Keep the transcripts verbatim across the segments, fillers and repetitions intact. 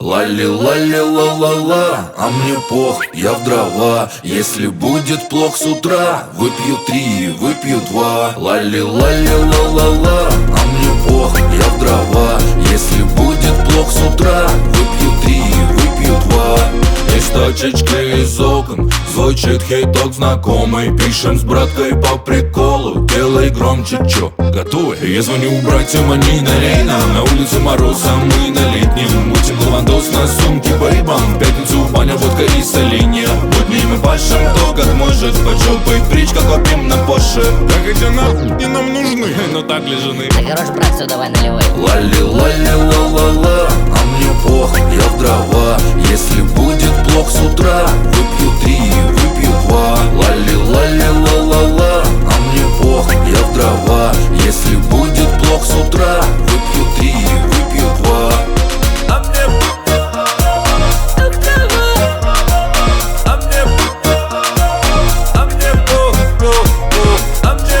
Лали-лали-ла-ла-ла, а мне пох, я в дрова. Если будет плохо с утра, выпью три, выпью два. Лали-лали-ла-ла-ла, а мне пох, я в дрова. Если будет плохо с утра, выпью три, выпью два. Из точечки из окон звучит хиток знакомый. Пишем с браткой по приколу, делай громче, чё, готовы? Я звоню братьям, они на Рейна. На улице мороз, а мы на летнем. Мутим лавандос на сумке бейбам. В пятницу баня, водка и соленья. Будни мы пашем, кто как может. Под жопой бричка, копим на Порше. Так эти нахуй не нам нужны, но так ли жены? Да хорош, брат, все, давай наливай. Лали-лали-ла-ла-ла, а мне пох, я в дрова. Если будет плохо с утра, выпью три, выпью два. Лали-лали-ла-ла-ла, а мне пох, я в дрова. Если будет плохо с утра, выпью три, выпью два. А мне А мне А мне пох, пох, пох. А мне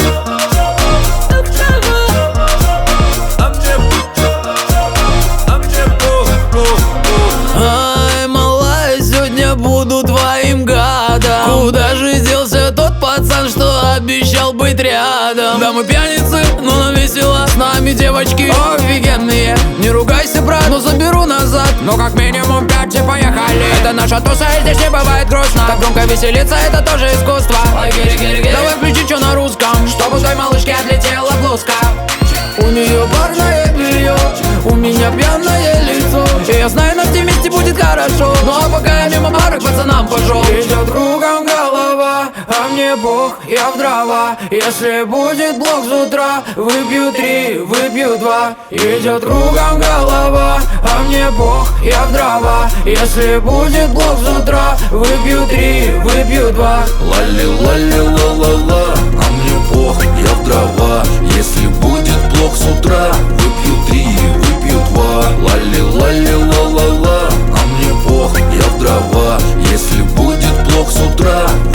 А мне А мне пох, пох, пох. Ай, малая, сегодня буду твоим гадом. Куда же делся тот пацан, что обещал быть рядом? Да мы пьяницы, но нам весело. С нами девочки офигенные. Не ругайся, брат, но заберу назад. Но как минимум пять и поехали. Это наша туса, и здесь не бывает грустно. Так громко веселиться, это тоже искусство. Давай включи что на русском, чтобы у той малышки отлетела блузка. У нее парное белье, у меня пьяное лицо. И я знаю, нам вместе будет хорошо. Ну а пока я мимо пары к пацанам пошел. Идет кругом голова, а мне бог, я в дрова. Если будет блок с утра, выпью три, выпью два. Идет кругом голова, а мне бог, я в дрова. Если будет блок с утра, выпью три, выпью два. Лали-лали-ла-ла-ла, а мне пох, я в дрова. Если будет плохо с утра, выпью три, выпью два. Лали-лали-ла-ла-ла, а мне пох, я в дрова. Если будет плохо с утра,